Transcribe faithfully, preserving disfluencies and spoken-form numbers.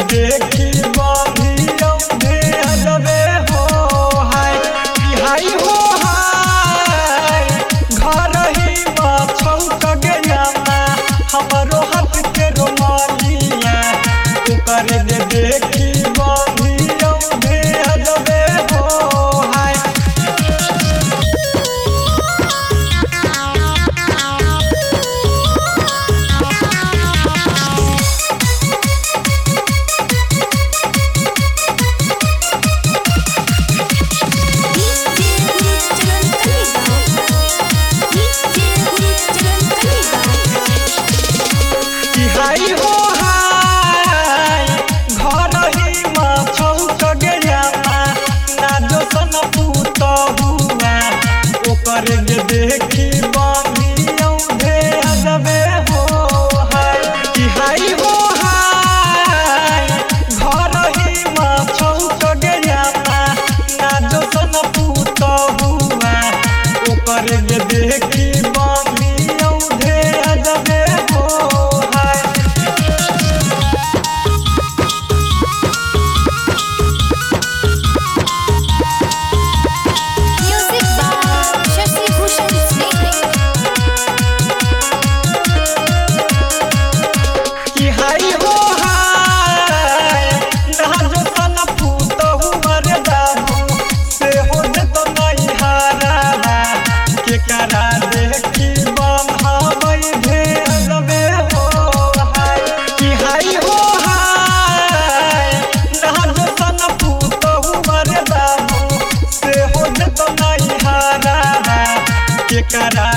देखी बंधियों दे अजबे हो हाय हाय हो हाय घर ही माछौ कगया हमारो हाथ के रोमालिया ओकर दे देखी बंधियों दे अजबे हो हाय हाय हो हाय घर ही माछौ कगया ना जो सन पूत हुआ ओकर जे देखी बंधियों दे अजबे हो हाय हाय हो हाय घर ही माछौ कगया ना जो सन पूत हुआ ओकर जे देखी बंधियों दे अजबे हो हाय हो हाय ना जो सन पूत हुमर बाबू से हो जतो नहीं हारा के करा देखी बंधावई भे अजबे हो हाय हाय हो हाय ना जो सन पूत हुमर बाबू से हो जतो नहीं हारा के करा